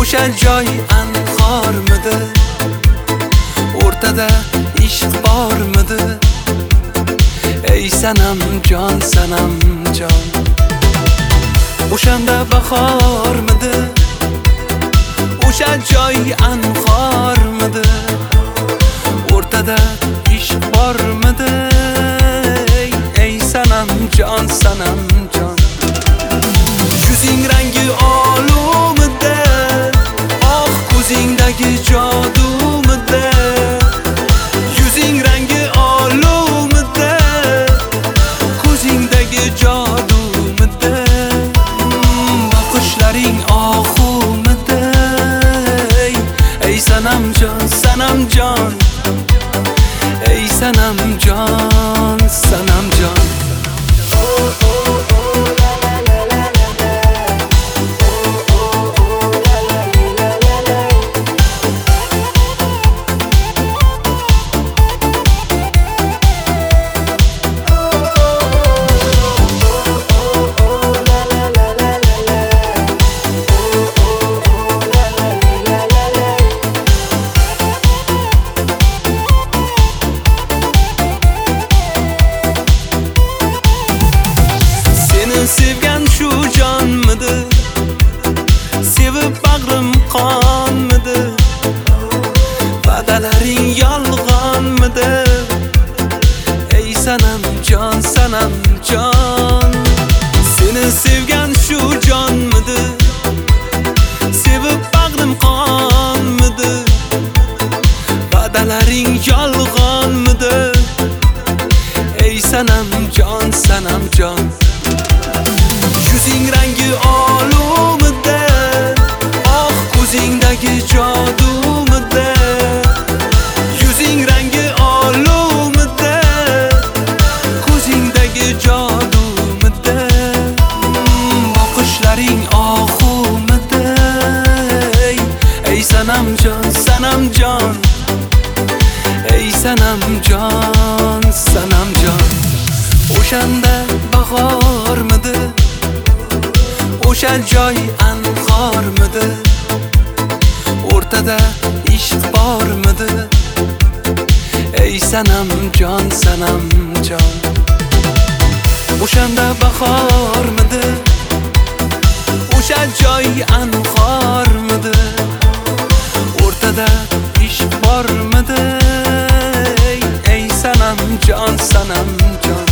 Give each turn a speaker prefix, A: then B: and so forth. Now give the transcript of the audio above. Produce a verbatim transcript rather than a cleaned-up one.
A: o'sha joy anhormidi? O'rtada ishq bormidi? Ey sanam jon, sanam jon. O'shanda bahormidi? O'sha joy anhormidi? O'rtada ishq bormidi? Ey sanam jon, sanam jon. Yuzing rangi oluvmidi? Oh, ko'zingdagi jodumidi? Yuzing rangi oluvmidi? Ko'zingdagi jodumidi? Boqishlaring ohumidi? Ey sanam jon, sanam jon. Ey sanam jon, sanam jon. Sevgan shu jonmidi? Sevib bag'rim qonmidi? Va'dalaring yolg'onmidi? Ey sanam jon, sanam jon. Seni sevgan shu jonmidi? Sevib bag'rim qonmidi? Va'dalaring yolg'onmidi? Ey sanam jon, sanam jon. Yuzing rangi oluvmidi? Oh, ko'zingdagi jodumidi? Yuzing rangi oluvmidi? Ko'zingdagi jodumidi? Boqishlaring ohumidi? Ey sanam jon, sanam jon. Ey sanam jon, sanam jon. O'shanda bahormidi? O'sha joy anhormidi? O'rtada ishq bormidi? Ey sanam jon, sanam jon. O'shanda bahormidi? O'sha joy anhormidi? O'rtada ishq bormidi? Ey sanam jon, sanam jon.